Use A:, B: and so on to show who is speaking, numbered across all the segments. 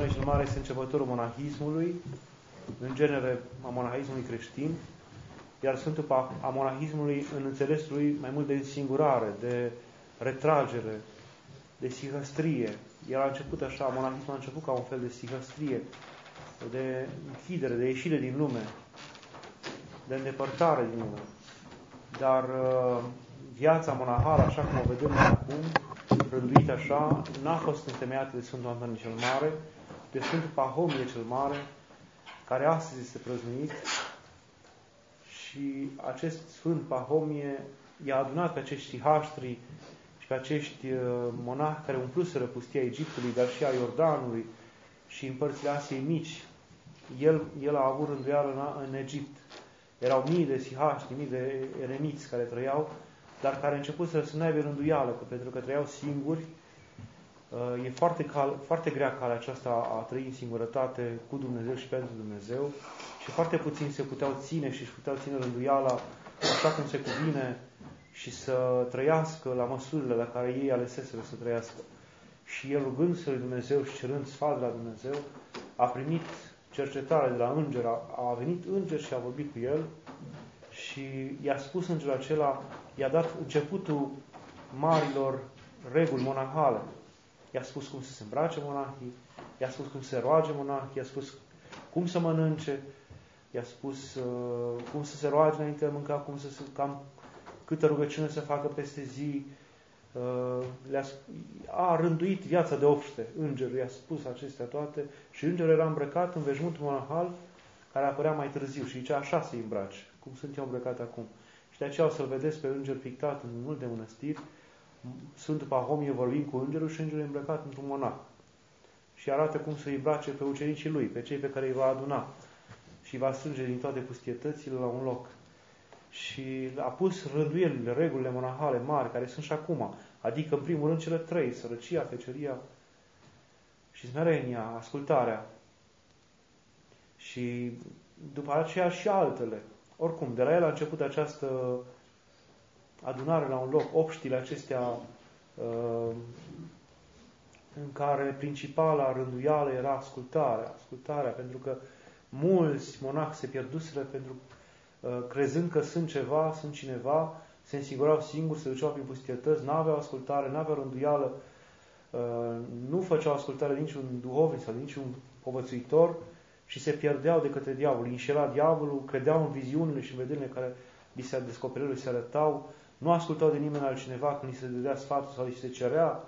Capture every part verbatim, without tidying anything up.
A: Antonie cel Mare este începătorul monahismului, în genere a monahismului creștin, iar Sfântul a monahismului în înțelesul lui mai mult de însingurare, de retragere, de sihăstrie. El a început așa, monahismul a început ca un fel de sihăstrie, de închidere, de ieșire din lume, de îndepărtare din lume. Dar viața monahală, așa cum o vedem acum, rânduită așa, n-a fost întemeiată de Sfântul Antonie cel Mare, de Sfântul Pahomie cel Mare, care astăzi este prăznuit. Și acest Sfânt Pahomie i-a adunat pe acești sihaștri și pe acești monahi care umpluseră pustia Egiptului, dar și a Iordanului și în părțile Asiei Mici. El, el a avut rânduială în, în Egipt. Erau mii de sihaștri, mii de eremiți care trăiau, dar care început să nu aibă rânduială, pentru că trăiau singuri. E foarte, cal, foarte grea calea aceasta a trăi în singurătate cu Dumnezeu și pentru Dumnezeu și foarte puțin se puteau ține și își puteau ține rânduiala așa cum se cuvine și să trăiască la măsurile la care ei aleseseră să trăiască. Și el, rugându-se lui Dumnezeu și cerând sfat de la Dumnezeu, a primit cercetare de la înger, a, a venit înger și a vorbit cu el și i-a spus îngerul acela, i-a dat începutul marilor reguli monahale. I-a spus cum să se îmbrace monahii, i-a spus cum să se roage monahii, i-a spus cum să mănânce, i-a spus uh, cum să se roage înainte de mânca, cum să se, cam câtă rugăciune să facă peste zi. Uh, le-a, a rânduit viața de obște. Îngerul i-a spus acestea toate și îngerul era îmbrăcat în veșmântul monahal care apărea mai târziu și zicea așa se îmbrace, cum sunt eu îmbrăcat acum. Și de aceea o să-l vedeți pe înger pictat în multe mănăstiri. Sfântul Pahomie vorbim cu îngerul și îngerul e îmbrăcat într-un monah. Și arată cum să îi îmbrace pe ucenicii lui, pe cei pe care îi va aduna. Și va strânge din toate pustietățile la un loc. Și a pus rânduielile, regulile monahale mari, care sunt și acum. Adică, în primul rând, cele trei: sărăcia, feceria și smerenia, ascultarea. Și după aceea și altele. Oricum, de la el a început această adunare la un loc, obștile acestea în care principala rânduială era ascultarea. Ascultarea, pentru că mulți monahi se pierduseră pentru crezând că sunt ceva, sunt cineva, se însigurau singuri, se duceau prin pustietăți, n-aveau ascultare, n-aveau rânduială, nu făceau ascultare de niciun duhovnic sau de niciun povățuitor și se pierdeau de către diavol. Îi înșela diavolul, credeau în viziunile și în vederile care li se descopereau, li se arătau, nu ascultau de nimeni altcineva când li se dădea sfatul sau li se cerea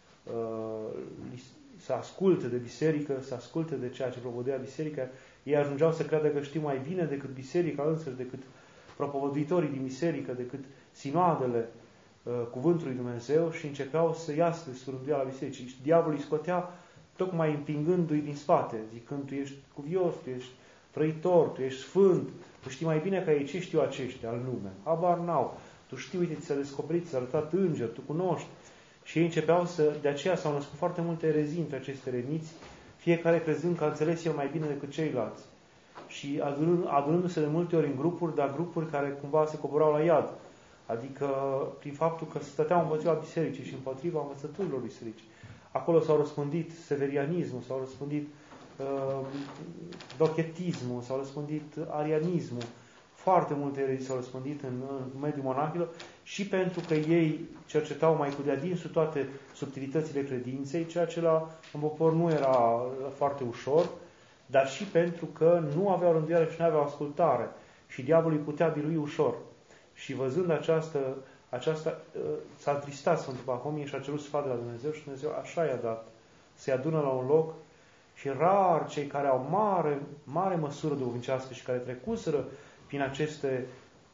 A: să asculte de biserică, să asculte de ceea ce propovăduia biserica. Ei ajungeau să creadă că știu mai bine decât biserica însăși, decât propovăduitorii din biserică, decât sinoadele uh, cuvântului Dumnezeu și începeau să iasă de surânduiala bisericii. Și diavolul îi scotea tocmai împingându-i din spate, zicând, tu ești cuvios, tu ești trăitor, tu ești sfânt, tu știi mai bine ca ei, ce știu aceștia al lume. Habar n-au. Tu știi, uite, ți s-a descoperit, ți s-a arătat înger, tu cunoști. Și ei începeau să, de aceea s-au născut foarte multe erezii între aceste eremiți, fiecare crezând că a înțeles el mai bine decât ceilalți. Și adunându-se de multe ori în grupuri, dar grupuri care cumva se coborau la iad. Adică prin faptul că stăteau împotriva bisericii și împotriva învățăturilor bisericii. Acolo s-au răspândit severianismul, s-au răspândit uh, dochetismul, s-au răspândit arianismul. Foarte multe erezii s-au răspândit în, în mediul monahilor și pentru că ei cercetau mai cu de adinsul toate subtilitățile credinței, ceea ce la în popor nu era foarte ușor, dar și pentru că nu aveau rânduială și nu aveau ascultare și diavolul îi putea birui ușor. Și văzând această, aceasta, s-a întristat Sfântul Pahomie și a cerut sfat de la Dumnezeu și Dumnezeu așa i-a dat. Se adună la un loc și rar cei care au mare, mare măsură duhovnicească și care trecuseră prin aceste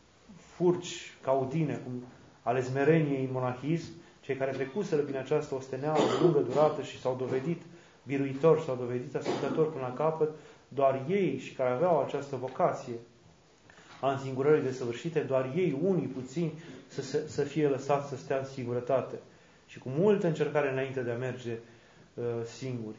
A: furci caudine, cum ale smereniei în monahism, cei care trecuseră prin această osteneală de lungă durată și s-au dovedit biruitori, s-au dovedit ascultători până la capăt, doar ei și care aveau această vocație a însingurării desăvârșite, doar ei, unii puțini, să, să, să fie lăsați să stea în singurătate și cu multă încercare înainte de a merge uh, singuri.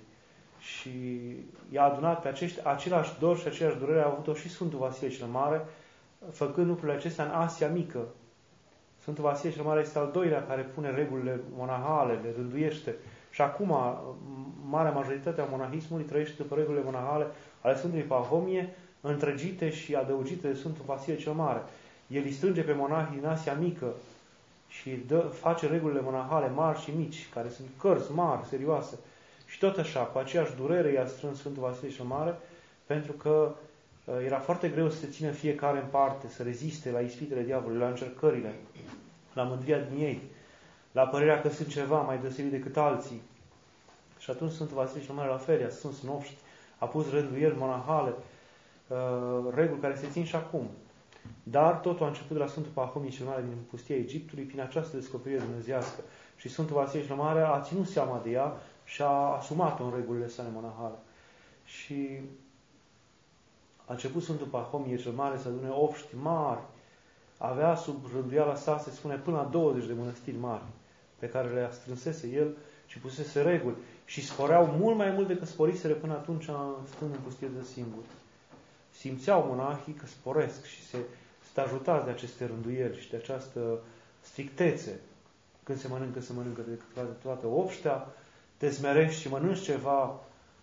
A: Și i-a adunat pe acești, același dor și aceeași durere a avut-o și Sfântul Vasile cel Mare, făcând lucrurile acestea în Asia Mică. Sfântul Vasile cel Mare este al doilea care pune regulile monahale, le rânduiește Și acum, marea majoritate a monahismului trăiește după regulile monahale ale Sfântului Pahomie, întregite și adăugite de Sfântul Vasile cel Mare. El îi strânge pe monahii din Asia Mică și dă, face regulile monahale mari și mici, care sunt cărți mari, serioase. Și tot așa, cu aceeași durere i-a strâns Sfântul Vasile cel Mare, pentru că era foarte greu să se țină fiecare în parte, să reziste la ispitele diavolului, la încercările, la mândria din ei, la părerea că sunt ceva mai deosebit decât alții. Și atunci Sfântul Vasile cel Mare la fel, a strâns noștri, a pus rânduieli monahale, reguli care se țin și acum. Dar totul a început de la Sfântul Pahomie cel Mare din pustia Egiptului, prin această descoperire dumnezeiască. Și Sfântul Vasile cel Mare a ținut seama de ea și a asumat-o în regulile sale monahale. Și a început Sfântul Pahomie cel Mare să adune obști mari. Avea sub rânduiala sa, se spune, până la douăzeci de mănăstiri mari, pe care le strânsese el și pusese reguli. Și sporeau mult mai mult decât sporiseră până atunci, stând în pustie de singur. Simțeau monahii că sporesc și se sunt ajutați de aceste rânduieli și de această strictețe. Când se mănâncă, se mănâncă de toată obștea, te smerești și mănânci ceva,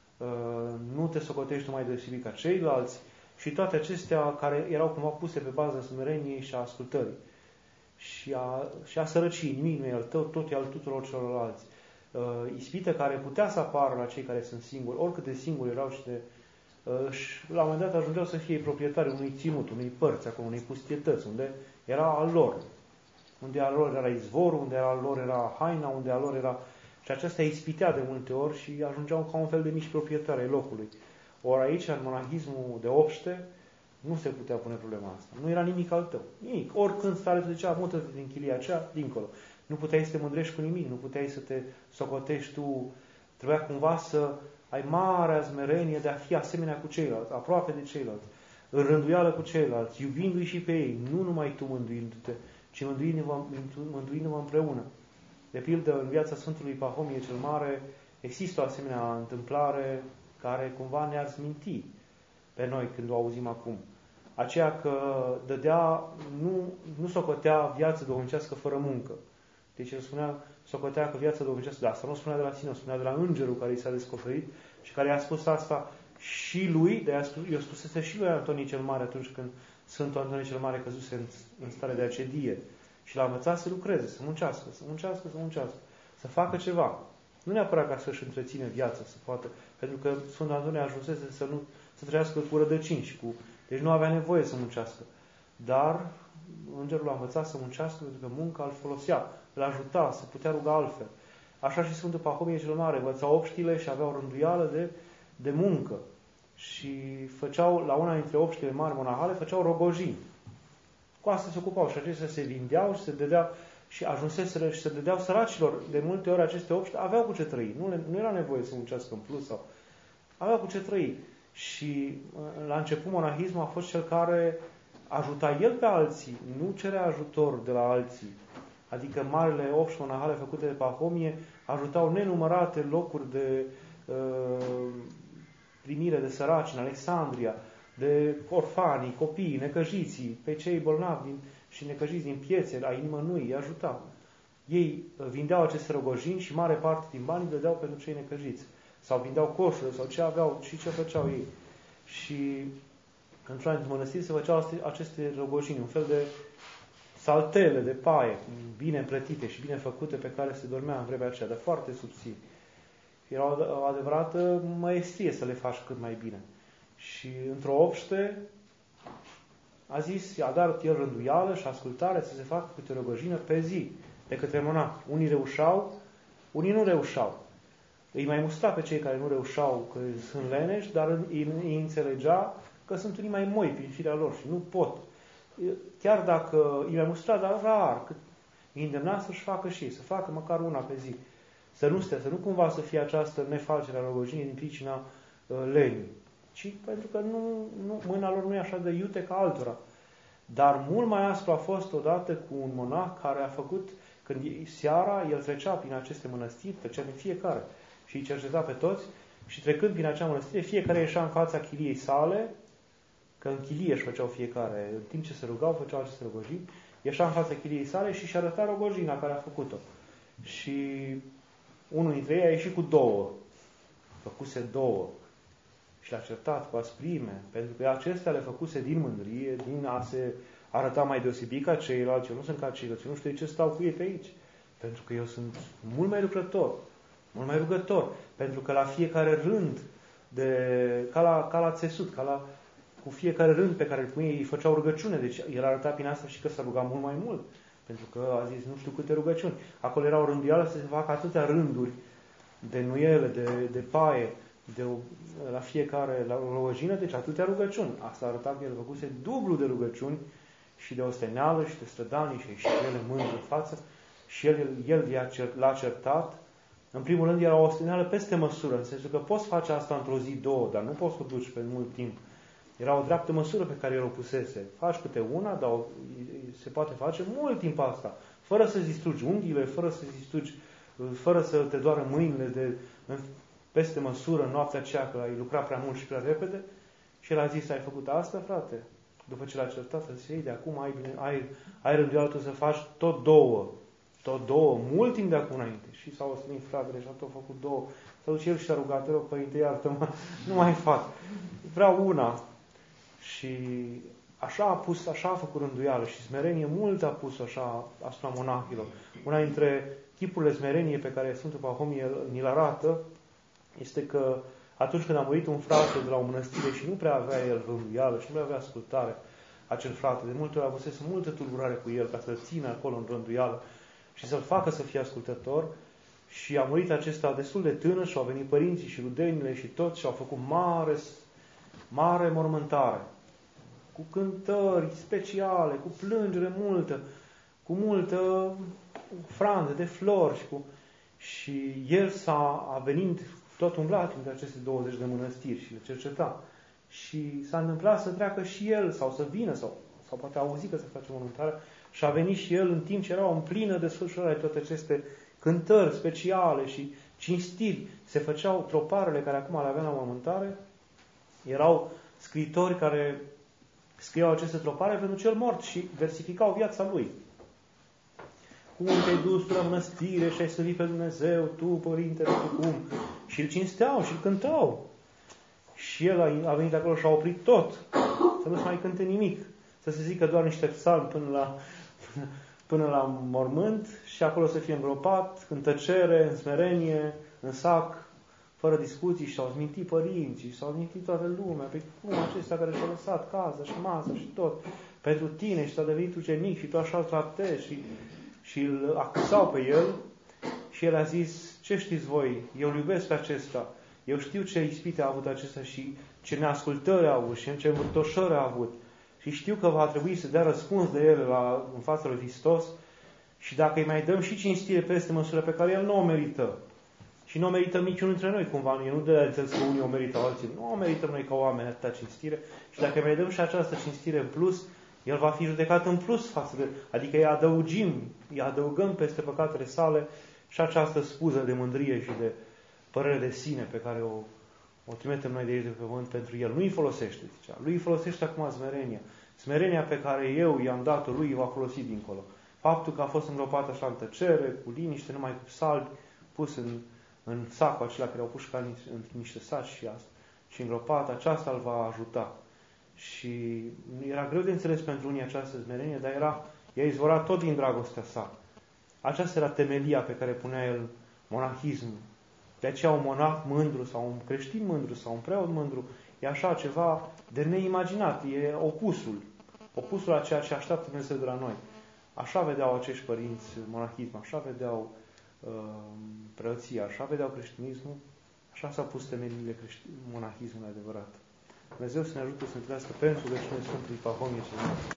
A: nu te socotești numai deosebit ca ceilalți, și toate acestea care erau cumva puse pe baza smereniei și a ascultării. Și a, și a sărăcii, nimic nu e al tău, tot e al tuturor celorlalți. Ispită care putea să apară la cei care sunt singuri, oricât de singuri erau și de și la un moment dat ajungeau să fie proprietari unui ținut, unei părți, acolo, unei pustietăți, unde era al lor. Unde al lor era izvorul, unde al lor era haina, unde al lor era... Și acestea ispitea de multe ori și ajungeau ca un fel de mici proprietari ai locului. Ori aici, în monahismul de obște, nu se putea pune problema asta. Nu era nimic al tău. Nimic. Oricând stare te zicea, mută-te din chilia aceea, dincolo. Nu puteai să te mândrești cu nimic, nu puteai să te socotești tu. Trebuia cumva să ai marea smerenie de a fi asemenea cu ceilalți, aproape de ceilalți, în rânduială cu ceilalți, iubindu-i și pe ei, nu numai tu mânduindu-te, ci mânduindu-vă, mânduindu-vă împreună. De pildă, în viața Sfântului Pahomie cel Mare, există o asemenea întâmplare care cumva ne-ar minti pe noi când o auzim acum. Aceea că dădea, nu, nu socotea viață duhovnicească fără muncă. Deci el spunea, socotea că viața duhovnicească, dar asta nu spunea de la sine, o spunea de la îngerul care i s-a descoperit și care i-a spus asta și lui, de i-a spusese și lui Antonie cel Mare atunci când Sfântul Antonie cel Mare căzuse în, în stare de acedie și l-a învățat să lucreze, să muncească, să muncească, să muncească, să facă ceva. Nu neapărat ca să-și întreține viața, să poată, pentru că Sfântul Antonie ajunsese să nu să trăiască cu rădăcini și cu... Deci nu avea nevoie să muncească. Dar îngerul a învățat să muncească pentru că munca îl folosea, îl ajuta, se putea ruga altfel. Așa și Sfântul Pahomie cel Mare învăța obștile și avea o rânduială de, de muncă. Și făceau, la una dintre obștile mari monahale, făceau rogojini. Cu asta se ocupau și acestea se vindeau și se dădeau și ajunseseră și se dădeau săracilor. De multe ori aceste obște aveau cu ce trăi. Nu, le, nu era nevoie să muncească în plus sau... Aveau cu ce trăi. Și la început monahismul a fost cel care ajuta el pe alții, nu cerea ajutor de la alții. Adică marile obști monahale făcute de Pahomie ajutau nenumărate locuri de uh, primire de săraci în Alexandria, de orfanii, copiii, necăjiții, pe cei bolnavi din, și necăjiți din piețe, ai nimănui, îi ajutau. Ei vindeau aceste rogojini și mare parte din bani îi dădeau pentru cei necăjiți. Sau vindeau coșurile, sau ce aveau și ce făceau ei. Și într-una dintre mănăstiri se făceau aceste rogojini, un fel de saltele de paie, bine împlătite și bine făcute, pe care se dormea în vremea aceea, dar foarte subțiri. Era o adevărată măestrie să le faci cât mai bine. Și într-o obște a zis, a dat el rânduială și ascultare să se facă câte o rogojină pe zi de către monahi. Unii reușeau, unii nu reușeau. Îi mai mustra pe cei care nu reușeau că sunt leneși, dar îi, îi înțelegea că sunt unii mai moi prin firea lor și nu pot. Chiar dacă îi mai mustra, dar rar, cât îi îndemna să-și facă și ei, să facă măcar una pe zi. Să nu stea, să nu cumva să fie această nefalcere a rogojinii din pricina uh, lenii, ci pentru că nu, nu, mâna lor nu e așa de iute ca altora. Dar mult mai aspru a fost odată cu un monah care a făcut, când seara el trecea prin aceste mănăstiri, trecea din fiecare și îi cerceta pe toți și trecând prin acea mănăstire, fiecare ieșea în fața chiliei sale, că în chilie își făceau fiecare, în timp ce se rugau, făceau aceste rogojini, ieșea în fața chiliei sale și își arăta rogojina care a făcut-o. Și unul dintre ei a ieșit cu două. Făcuse două. Și l-a certat cu asprime, pentru că acestea le făcuse din mândrie, din a se arăta mai deosebit ca ceilalți. Eu nu sunt ca ceilalți, eu nu știu de ce stau cu ei pe aici. Pentru că eu sunt mult mai lucrător, mult mai rugător. Pentru că la fiecare rând, de, ca, la, ca la țesut, ca la, cu fiecare rând pe care îl punea, ei făceau rugăciune. Deci el arăta prin asta și că s-a rugat mult mai mult. Pentru că a zis nu știu câte rugăciuni. Acolo era o rânduială să se facă atâtea rânduri de nuiele, de, de paie, de o, la fiecare, la o rugăciune, deci atâtea rugăciuni. Asta arăta că el făcuse dublu de rugăciuni și de osteneală și de strădanii și și ele mândri în față. Și el, el l-a certat. În primul rând era o osteneală peste măsură, în sensul că poți face asta într-o zi, două, dar nu poți să o duci pe mult timp. Era o dreaptă măsură pe care el o pusese. Faci câte una, dar se poate face mult timp asta. Fără să distrugi unghiile, fără să distrugi, fără să te doară mâinile de, peste măsură în noaptea aceea, că ai lucrat prea mult și prea repede. Și el a zis, ai făcut asta, frate? După ce l-a certat, să se iei, de acum ai, ai, ai rânduială tu să faci tot două. Tot două, mult timp de acum înainte. Și s-au ostenit fratele și a tot făcut două. S-a dus el și s-a rugat, te rog, Părinte, iartă-mă, nu mai fac. Vreau una. Și așa a pus, așa a făcut rânduială și smerenie mult a pus așa asupra monahilor. Una dintre chipurile smerenie pe care Sfântul Pahomie ni-l arată este că atunci când a murit un frate de la o mănăstire și nu prea avea el rânduială și nu prea avea ascultare, acel frate, de multe ori avusese multă tulburare cu el ca să-l țină acolo în rânduială și să-l facă să fie ascultător. Și a murit acesta destul de tânăr și au venit părinții și rudenile și tot și au făcut mare, mare mormântare. Cu cântări speciale, cu plângere multă, cu multă franză de flori. Și, cu... și el s-a a venit tot umblat între aceste douăzeci de mănăstiri și le cerceta. Și s-a întâmplat să treacă și el, sau să vină, sau, sau poate auzi că se face mormântare, și a venit și el în timp ce erau în plină desfășurare toate aceste cântări speciale și cinstiri. Se făceau troparele care acum le aveam la mormântare, erau scriitori care scriau aceste tropare pentru cel mort și versificau viața lui. Cum te-ai dus tu la mănăstire și ai slăvit pe Dumnezeu, tu, Părintele, tu cum? Și îl cinsteau și îl cântau. Și el a venit acolo și a oprit tot. Să nu se mai cânte nimic. Să se zică doar niște psalmi până la, până la mormânt și acolo să fie îngropat, în tăcere, în smerenie, în sac, fără discuții, și s-au zmintit părinții, și s-au zmintit toată lumea, pe cum acesta care și-a lăsat casa și masa și tot, pentru tine și s-a devenit ucenic și tu așa îl tratezi și, și îl acuzau pe el și el a zis, ce știți voi, eu îl iubesc pe acesta, eu știu ce ispite a avut acesta și ce neascultări a avut și ce învârtoșări a avut și știu că va trebui să dea răspuns de ele la, în fața lui Hristos și dacă îi mai dăm și cinstire peste măsură pe care el nu o merită, și nu o merităm niciunul dintre noi, cumva, nu de la înțeles că unii o meritau, alții nu o merităm noi ca oameni atâta cinstire. Și dacă mai dăm și această cinstire în plus, el va fi judecat în plus față de... Adică îi adăugim, îi adăugăm peste păcatele sale și această spuză de mândrie și de părere de sine pe care o, o trimitem noi de aici de pe pământ pentru el. Nu îi folosește, zicea. Lui îi folosește acum smerenia. Smerenia pe care eu i-am dat-o lui îi va folosi dincolo. Faptul că a fost îngropat așa în tăcere, cu liniște, numai cu salvi, pus în în sacul acela care au pus ca în niște saci și, și îngropat, aceasta îl va ajuta. Și era greu de înțeles pentru unii această smerenie, dar era, ea izvora tot din dragostea sa. Aceasta era temelia pe care punea el monahismul. De aceea un monah mândru sau un creștin mândru sau un preot mândru e așa ceva de neimaginat, e opusul. Opusul a ceea ce așteaptă Dumnezeu de la noi. Așa vedeau acești părinți monahism, așa vedeau preoția, așa vedeau creștinismul, așa s-au pus temeliile monahismului adevărat. Dumnezeu să ne ajute să întâlnească pentru vecinii Sfântului Pahomie cel Mare.